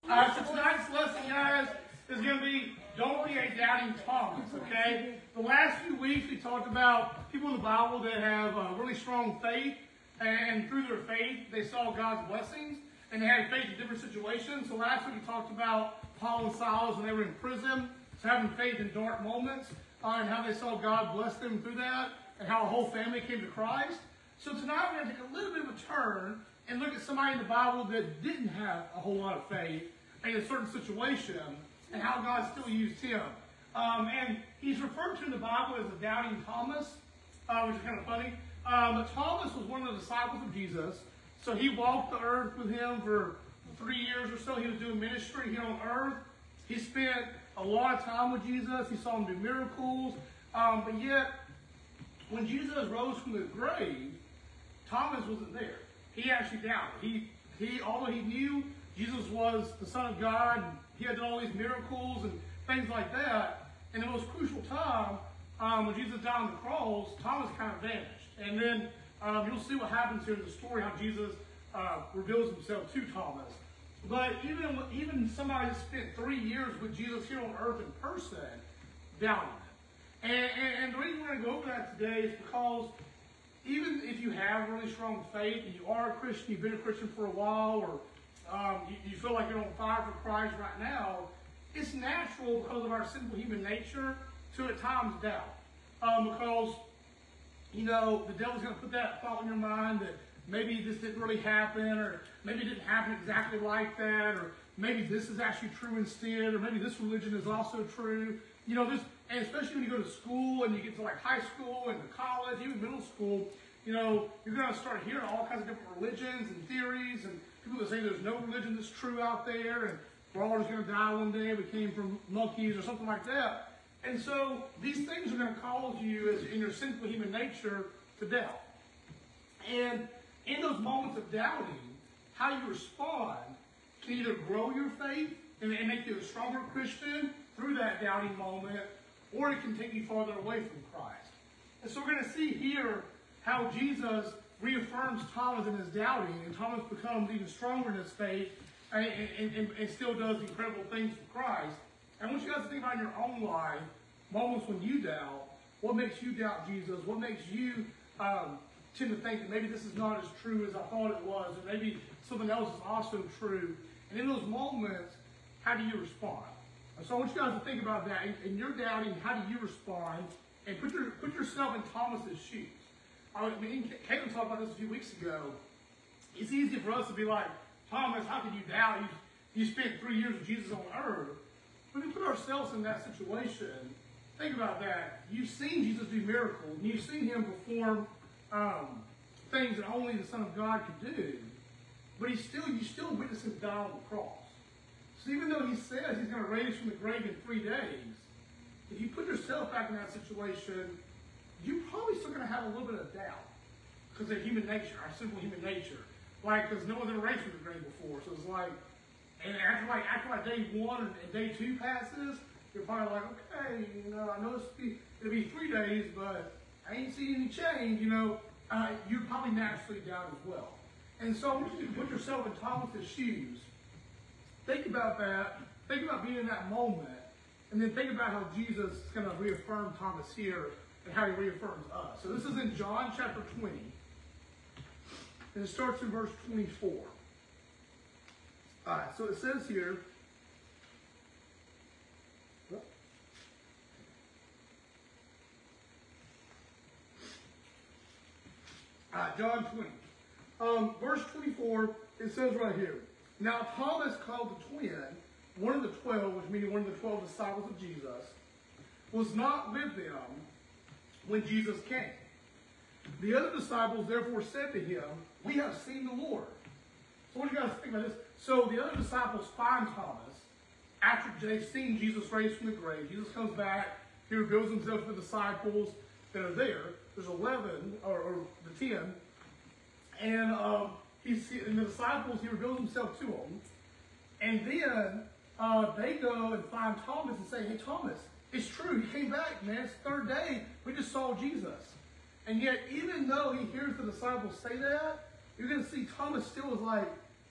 So tonight's lesson, guys, is going to be don't be a doubting Thomas, okay? The last few weeks we talked about people in the Bible that have really strong faith, and through their faith they saw God's blessings, and they had faith in different situations. So last week we talked about Paul and Silas when they were in prison, so having faith in dark moments, and how they saw God bless them through that, and how a whole family came to Christ. So tonight we're going to take a little bit of a turn and look at somebody in the Bible that didn't have a whole lot of faith in a certain situation, and how God still used him. And he's referred to in the Bible as a doubting Thomas, which is kind of funny. But Thomas was one of the disciples of Jesus. So he walked the earth with him for 3 years or so. He was doing ministry here on earth. He spent a lot of time with Jesus. He saw him do miracles. But yet, when Jesus rose from the grave, Thomas wasn't there. He actually doubted. Although he knew Jesus was the Son of God, and he had done all these miracles and things like that, in the most crucial time, when Jesus died on the cross, Thomas kind of vanished. And then you'll see what happens here in the story, how Jesus reveals himself to Thomas. But even somebody that spent 3 years with Jesus here on earth in person, doubted him. And the reason we're going to go over that today is because even if you have really strong faith, and you are a Christian, you've been a Christian for a while, or you feel like you're on fire for Christ right now, it's natural because of our simple human nature to at times doubt. Because, the devil's going to put that thought in your mind that maybe this didn't really happen, or maybe it didn't happen exactly like that, or maybe this is actually true instead, or maybe this religion is also true. And especially when you go to school and you get to like high school and to college, even middle school, you're going to start hearing all kinds of different religions and theories, and people that say there's no religion that's true out there, and we're all just going to die one day, we came from monkeys or something like that. And so these things are going to cause you, as in your sinful human nature, to doubt. And in those moments of doubting, how you respond can either grow your faith and make you a stronger Christian through that doubting moment, or it can take you farther away from Christ. And so we're going to see here how Jesus reaffirms Thomas in his doubting, and Thomas becomes even stronger in his faith, and still does incredible things for Christ. And I want you guys to think about in your own life, moments when you doubt, what makes you doubt Jesus? What makes you tend to think that maybe this is not as true as I thought it was, or maybe something else is also true? And in those moments, how do you respond? And so I want you guys to think about that. In your doubting, how do you respond? And put yourself in Thomas's shoes. Caitlin talked about this a few weeks ago. It's easy for us to be like, Thomas, how could you doubt? You spent 3 years with Jesus on earth. When we put ourselves in that situation, think about that. You've seen Jesus do miracles, and you've seen him perform things that only the Son of God could do. But you still witness him die on the cross. So even though he says he's going to raise from the grave in 3 days, if you put yourself back in that situation, you're probably still going to have a little bit of doubt. Because of human nature, our simple human nature. Because no one's ever raised from the grave before. So it's like, and after like day 1 and day 2 passes, you're probably like, okay, I know it'll be 3 days, but I ain't seen any change, you probably naturally doubt as well. And so I want you to put yourself in Thomas's shoes. Think about that. Think about being in that moment. And then think about how Jesus is going to reaffirm Thomas here and how he reaffirms us. So this is in John chapter 20. And it starts in verse 24. All right, so it says here, John 20. Verse 24, it says right here, now Thomas, called the twin, one of the 12, which means one of the 12 disciples of Jesus, was not with them when Jesus came. The other disciples therefore said to him, we have seen the Lord. So what do you guys think about this? So the other disciples find Thomas after they've seen Jesus raised from the grave. Jesus comes back, he reveals himself to the disciples that are there. There's 11, or the 10. And the disciples, he reveals himself to them. And then they go and find Thomas and say, hey, Thomas, it's true. He came back, man. It's the 3rd day. We just saw Jesus. And yet, even though he hears the disciples say that, you're going to see Thomas still is like,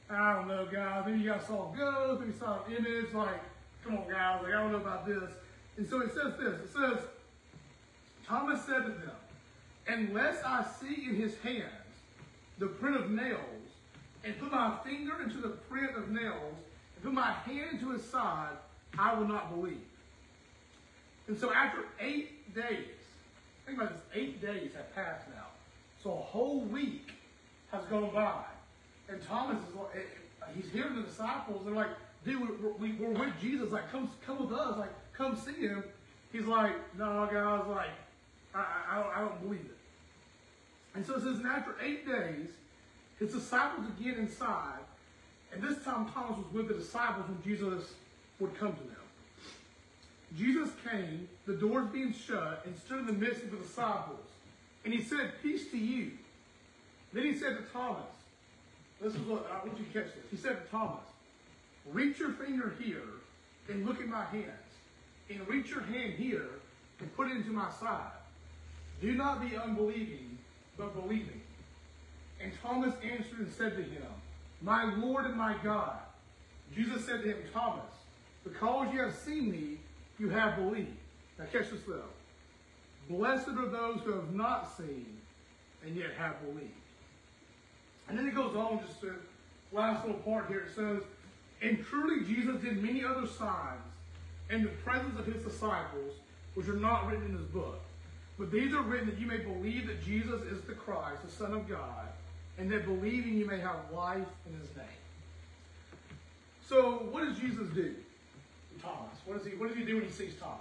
I don't know, guys. Maybe you guys saw a ghost, maybe you saw an image. Like, come on, guys. Like, I don't know about this. And so it says this. It says, Thomas said to them, unless I see in his hands the print of nails, and put my finger into the print of nails, and put my hand into his side, I will not believe. And so after 8 days, think about this, 8 days have passed now. So a whole week has gone by. And Thomas is like, he's hearing the disciples. They're like, dude, we're with Jesus. Like, come with us. Like, come see him. He's like, no, guys, like, I don't believe it. And so it says, and after 8 days, his disciples again inside. And this time Thomas was with the disciples when Jesus would come to them. Jesus came, the doors being shut, and stood in the midst of the disciples. And he said, peace to you. Then he said to Thomas, this is what I want you to catch this. He said to Thomas, reach your finger here and look at my hands. And reach your hand here and put it into my side. Do not be unbelieving, but believing. And Thomas answered and said to him, my Lord and my God. Jesus said to him, Thomas, because you have seen me, you have believed. Now catch this though. Blessed are those who have not seen and yet have believed. And then it goes on, just the last little part here. It says, and truly Jesus did many other signs in the presence of his disciples, which are not written in this book. But these are written that you may believe that Jesus is the Christ, the Son of God, and that believing you may have life in his name. So what does Jesus do? Thomas. What does he do when he sees Thomas?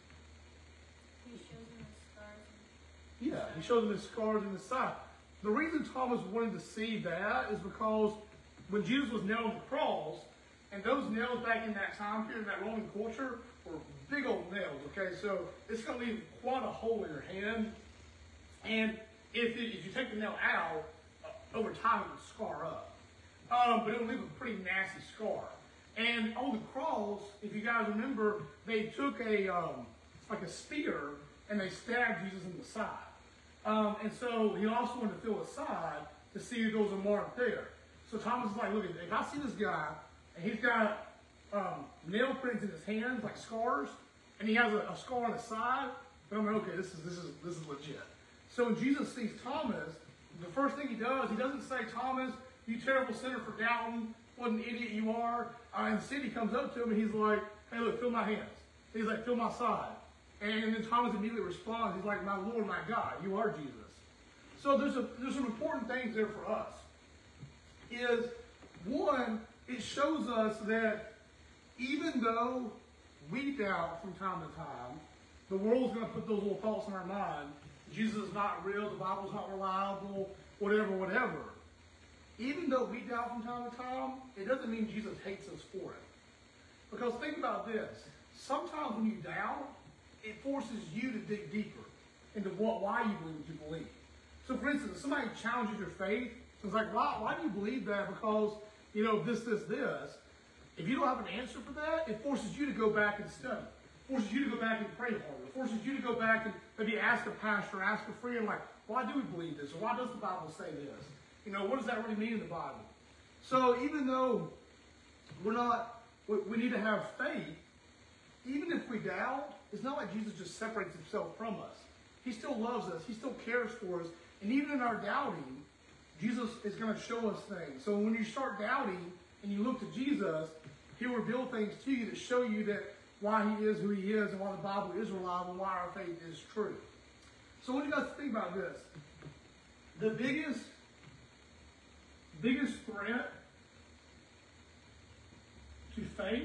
He shows him his scars. Yeah, he shows him his scars in his side. The reason Thomas wanted to see that is because when Jesus was nailed on the cross, and those nails back in that time period, in that Roman culture, were big old nails, okay? So it's going to leave quite a hole in your hand. And if you take the nail out, over time it would scar up. But it would leave a pretty nasty scar. And on the cross, if you guys remember, they took like a spear and they stabbed Jesus in the side. And so he also wanted to feel his side to see if there was a mark there. So Thomas is like, look, if I see this guy and he's got nail prints in his hands, like scars, and he has a scar on his side, then I'm like, okay, this is legit. So when Jesus sees Thomas, the first thing he does, he doesn't say, Thomas, you terrible sinner for doubting, what an idiot you are. Instead, he comes up to him and he's like, hey, look, feel my hands. He's like, feel my side. And then Thomas immediately responds, he's like, my Lord, my God, you are Jesus. So there's some important things there for us. Is, one, it shows us that even though we doubt from time to time, the world's going to put those little thoughts in our mind. Jesus is not real, the Bible's not reliable, whatever. Even though we doubt from time to time, it doesn't mean Jesus hates us for it. Because think about this. Sometimes when you doubt, it forces you to dig deeper into why you believe what you believe. So for instance, if somebody challenges your faith, it's like, why do you believe that? Because, this. If you don't have an answer for that, it forces you to go back and study. It forces you to go back and pray harder. It forces you to go back and maybe ask a pastor, ask a friend, like, why do we believe this? Or why does the Bible say this? What does that really mean in the Bible? So even though we need to have faith, even if we doubt, it's not like Jesus just separates himself from us. He still loves us. He still cares for us. And even in our doubting, Jesus is going to show us things. So when you start doubting and you look to Jesus, he'll reveal things to you that show you that why he is who he is and why the Bible is reliable and why our faith is true. So what do you guys think about this? The biggest threat to faith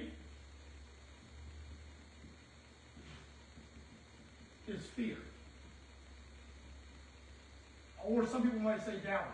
is fear. Or some people might say doubting.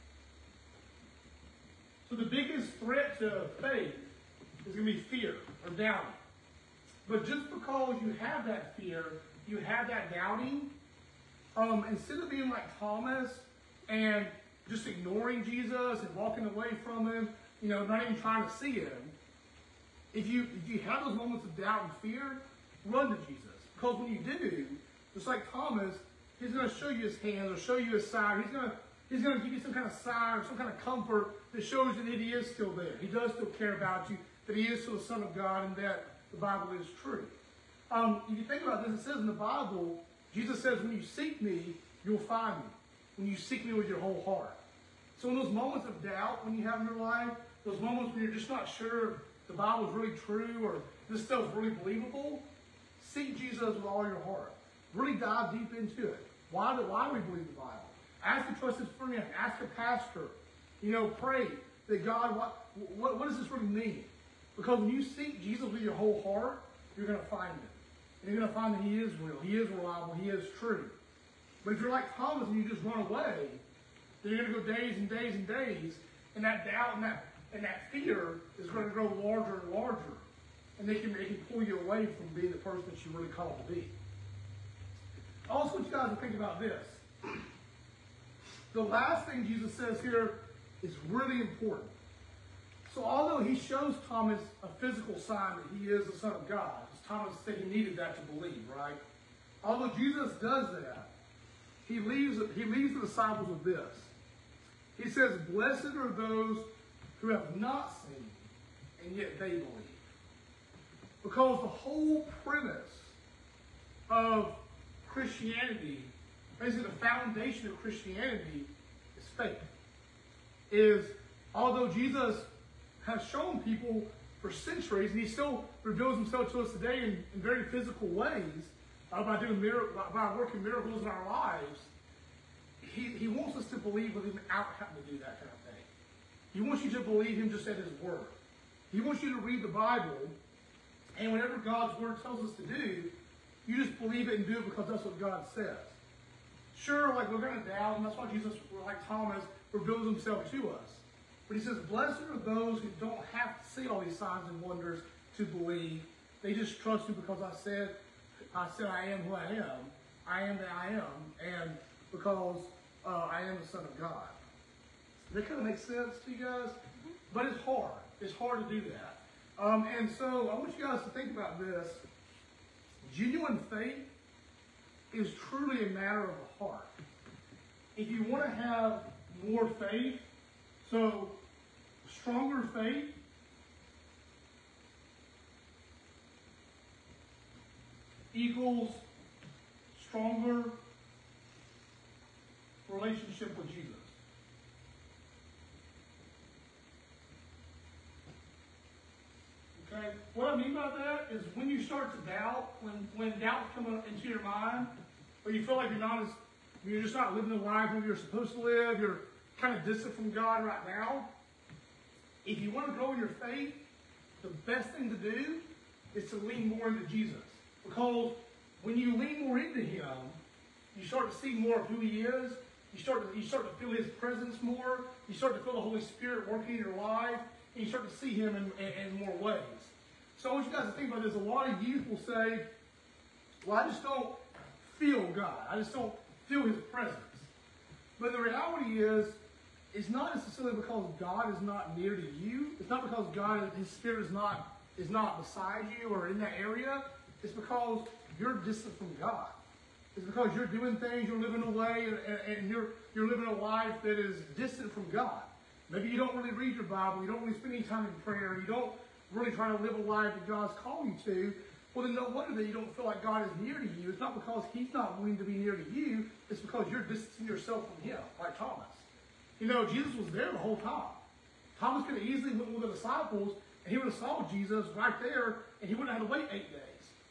So the biggest threat to faith is going to be fear or doubting. But just because you have that fear, you have that doubting, instead of being like Thomas and just ignoring Jesus and walking away from him, not even trying to see him, if you have those moments of doubt and fear, run to Jesus. Because when you do, just like Thomas, he's going to show you his hands or show you his side. He's going to He's going to give you some kind of sign or some kind of comfort that shows you that he is still there. He does still care about you, that he is still the Son of God, and that the Bible is true. If you think about this, it says in the Bible, Jesus says, when you seek me, you'll find me. When you seek me with your whole heart. So in those moments of doubt when you have in your life, those moments when you're just not sure if the Bible is really true or this stuff is really believable, seek Jesus with all your heart. Really dive deep into it. Why do we believe the Bible? Ask a trusted friend. Ask a pastor. Pray that God, what does this really mean? Because when you seek Jesus with your whole heart, you're going to find him. And you're going to find that he is real. He is reliable. He is true. But if you're like Thomas and you just run away, then you're going to go days and days and days, and that doubt and that fear is going to grow larger and larger. And it can pull you away from being the person that you're really called to be. I also want you guys to think about this. The last thing Jesus says here is really important. So although he shows Thomas a physical sign that he is the Son of God, because Thomas said he needed that to believe, right? Although Jesus does that, he leaves the disciples with this. He says, blessed are those who have not seen, and yet they believe. Because the whole premise of Christianity, basically the foundation of Christianity, is faith. Is, although Jesus has shown people for centuries, and he still reveals himself to us today in very physical ways, by working miracles in our lives, he wants us to believe without having to do that kind of thing. He wants you to believe him just at his word. He wants you to read the Bible, and whatever God's word tells us to do, you just believe it and do it because that's what God says. Sure, we're going to doubt, and that's why Jesus, like Thomas, reveals himself to us. But he says, blessed are those who don't have to see all these signs and wonders to believe. They just trust you because I said I am who I am. I am that I am, and because I am the Son of God. That kind of makes sense to you guys? But it's hard. It's hard to do that. And so I want you guys to think about this. Genuine faith is truly a matter of the heart. If you want to have more faith, so stronger faith equals stronger relationship with Jesus. Okay? What I mean by that is when you start to doubt, when doubts come into your mind, or you feel like you're just not living the life that you're supposed to live, you're kind of distant from God right now, if you want to grow in your faith, the best thing to do is to lean more into Jesus. Because when you lean more into him, you start to see more of who he is. You start to feel his presence more. You start to feel the Holy Spirit working in your life. And you start to see him in more ways. So I want you guys to think about this. A lot of youth will say, well, I just don't feel God. I just don't feel his presence. But the reality is, it's not necessarily because God is not near to you. It's not because his Spirit is not beside you or in that area. It's because you're distant from God. It's because you're doing things, you're living a way, and you're living a life that is distant from God. Maybe you don't really read your Bible, you don't really spend any time in prayer, you don't really try to live a life that God's called you to. Well, then no wonder that you don't feel like God is near to you. It's not because he's not willing to be near to you. It's because you're distancing yourself from him, like Thomas. Jesus was there the whole time. Thomas could have easily went with the disciples, and he would have saw Jesus right there, and he wouldn't have had to wait 8 days.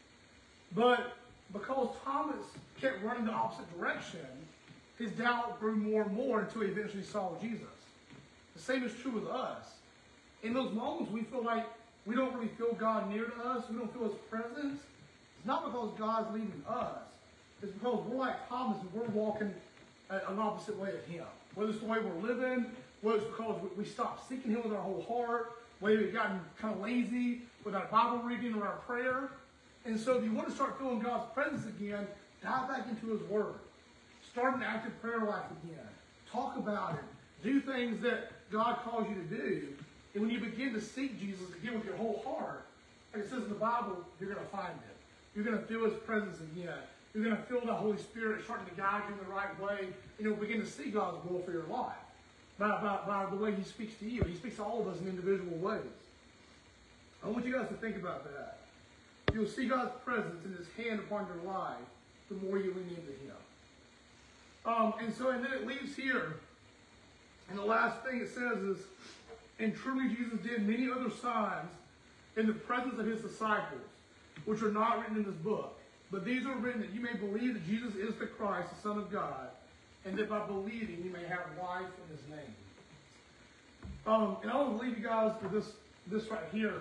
But because Thomas kept running the opposite direction, his doubt grew more and more until he eventually saw Jesus. The same is true with us. In those moments, we feel like we don't really feel God near to us. We don't feel his presence. It's not because God's leaving us. It's because we're like Thomas and we're walking an opposite way of him. Whether it's the way we're living, whether it's because we stopped seeking him with our whole heart, whether we've gotten kind of lazy with our Bible reading or our prayer. And so if you want to start feeling God's presence again, dive back into his word. Start an active prayer life again. Talk about it. Do things that God calls you to do. And when you begin to seek Jesus again with your whole heart, like it says in the Bible, you're going to find him. You're going to feel his presence again. You're going to feel the Holy Spirit starting to guide you in the right way, and you'll begin to see God's will for your life by the way He speaks to you. He speaks to all of us in individual ways. I want you guys to think about that. You'll see God's presence and His hand upon your life the more you lean into Him. And then it leaves here, and the last thing it says is, and truly Jesus did many other signs in the presence of His disciples, which are not written in this book. But these are written that you may believe that Jesus is the Christ, the Son of God, and that by believing you may have life in His name. And I want to leave you guys with this right here.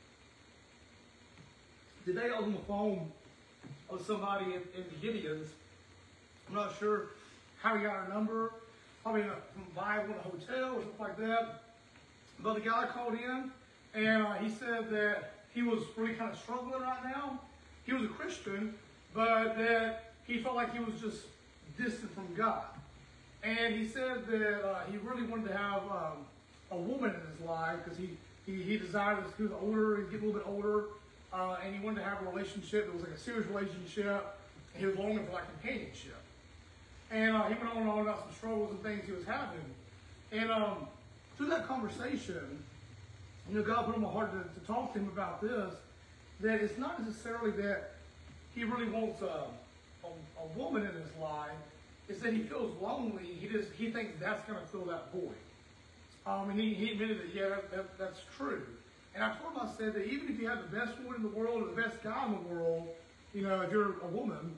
Today I was on the phone with somebody in the Gideons. I'm not sure how he got our number. Probably from Bible in a hotel or something like that. But the guy called in, and he said that he was really kind of struggling right now. He was a Christian, but that he felt like he was just distant from God. And he said that he really wanted to have a woman in his life because he desired, as he was older, he's getting a little bit older, and he wanted to have a relationship that was like a serious relationship, and he was longing for like companionship. And he went on and on about some struggles and things he was having. And through that conversation, God put on my heart to talk to him about this, that it's not necessarily that he really wants a woman in his life. It's that he feels lonely. He thinks that's going to fill that void. And he admitted that, yeah, that's true. And I told him, I said that even if you have the best woman in the world or the best guy in the world, if you're a woman,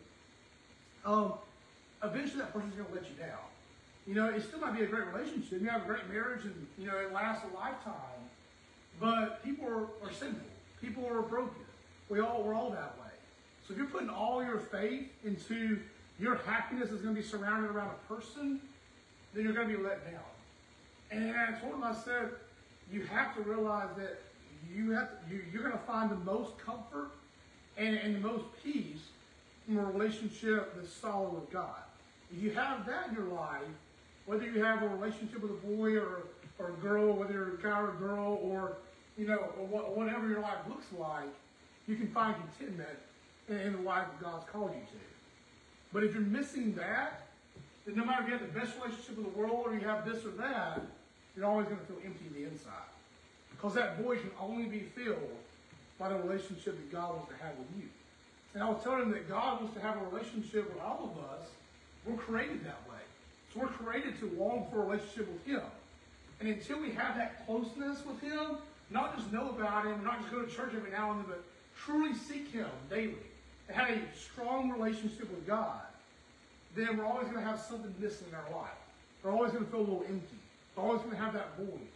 eventually that person's going to let you down. It still might be a great relationship. You have a great marriage and, it lasts a lifetime. But people are sinful. People are broken. We're all that way. So if you're putting all your faith into your happiness is going to be surrounded around a person, then you're going to be let down. And I told him, I said, you have to realize that you're going to find the most comfort and the most peace from a relationship that's solid with God. If you have that in your life, whether you have a relationship with a boy or a girl, whether you're a guy or a girl, or whatever your life looks like, you can find contentment in the life that God's called you to. But if you're missing that, then no matter if you have the best relationship in the world or you have this or that, you're always going to feel empty on the inside. Because that void can only be filled by the relationship that God wants to have with you. And I was telling him that God wants to have a relationship with all of us. We're created that way. So we're created to long for a relationship with Him. And until we have that closeness with Him, not just know about Him, not just go to church every now and then, but truly seek Him daily, and have a strong relationship with God, then we're always going to have something missing in our life. We're always going to feel a little empty. We're always going to have that void.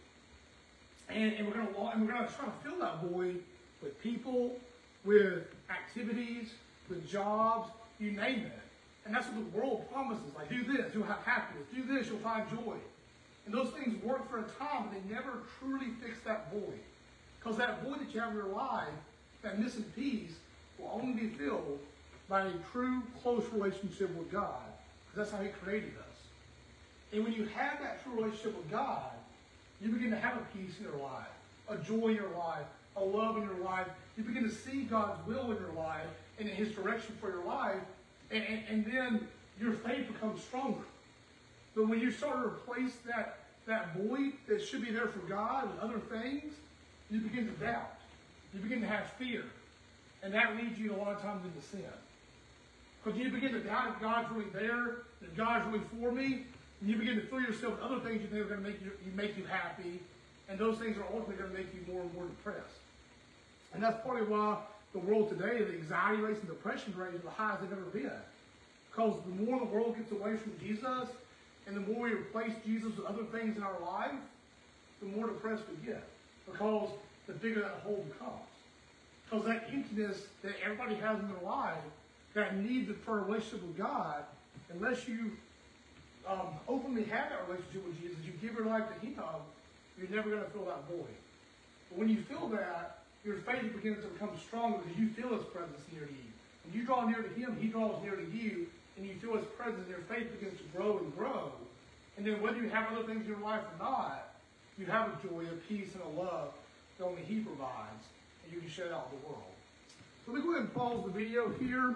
And we're going to try to fill that void with people, with activities, with jobs, you name it. And that's what the world promises. Like, do this, you'll have happiness. Do this, you'll find joy. And those things work for a time, but they never truly fix that void. Because that void that you have in your life, that missing piece, will only be filled by a true, close relationship with God. Because that's how He created us. And when you have that true relationship with God, you begin to have a peace in your life, a joy in your life, a love in your life. You begin to see God's will in your life and in His direction for your life. And then your faith becomes stronger. But when you start to replace that void that should be there for God with other things, you begin to doubt. You begin to have fear. And that leads you a lot of times into sin. Because you begin to doubt if God's really there, if God's really for me, and you begin to fill yourself with other things you think are going to make you happy, and those things are ultimately going to make you more and more depressed. And that's partly why the world today, the anxiety rates and depression rates are the highest they've ever been. Because the more the world gets away from Jesus, and the more we replace Jesus with other things in our life, the more depressed we get. Because the bigger that hole becomes. Because that emptiness that everybody has in their life, that need for a relationship with God, unless you openly have that relationship with Jesus, you give your life to Him, you're never going to fill that void. But when you feel that, your faith begins to become stronger because you feel His presence near to you. When you draw near to Him, He draws near to you, and you feel His presence, and your faith begins to grow and grow. And then whether you have other things in your life or not, you have a joy, a peace, and a love that only He provides, and you can share it out with the world. So let me go ahead and pause the video here.